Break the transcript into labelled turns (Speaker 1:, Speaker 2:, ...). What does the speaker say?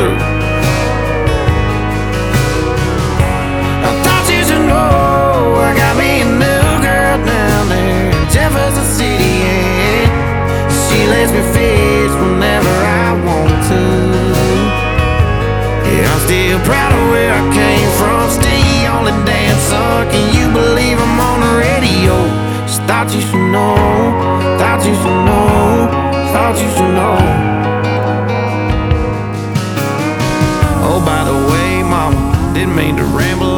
Speaker 1: through. I thought you should know I got me a new girl down there in Jefferson City, and she lets me fish whenever I want to. Yeah, I'm still proud of where I came from. Still only dancer. Can you believe I'm on the radio? Just thought you should know. Thought you should know. Thought you should know. Oh, by the way, mama, didn't mean to ramble